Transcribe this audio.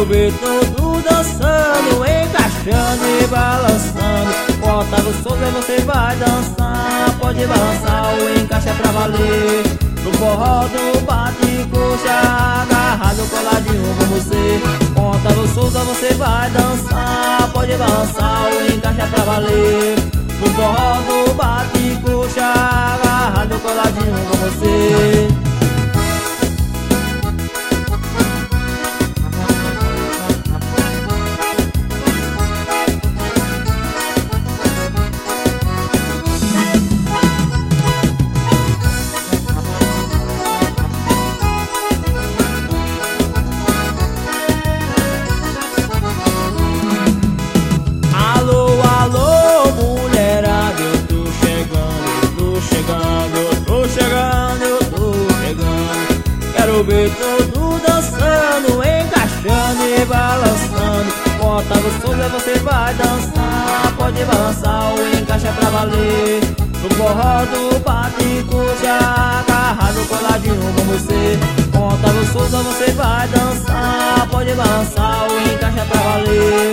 Quero ver todo dançando, encaixando e balançando. O Otávio Souza você vai dançar, pode balançar, o encaixe é pra valer. No forró do bate-coxa, agarrado, coladinho com você. O Otávio Souza você vai dançar, pode balançar, o encaixe é pra valer. No forró do bate-coxa, agarrado, coladinho com você. Quero ver todo dançando, encaixando e balançando. O Otávio Souza você vai dançar, pode balançar, o encaixe é pra valer. No forró do bate-coxa, agarrado, coladinho com você. O Otávio Souza você vai dançar, pode balançar, o encaixe é pra valer.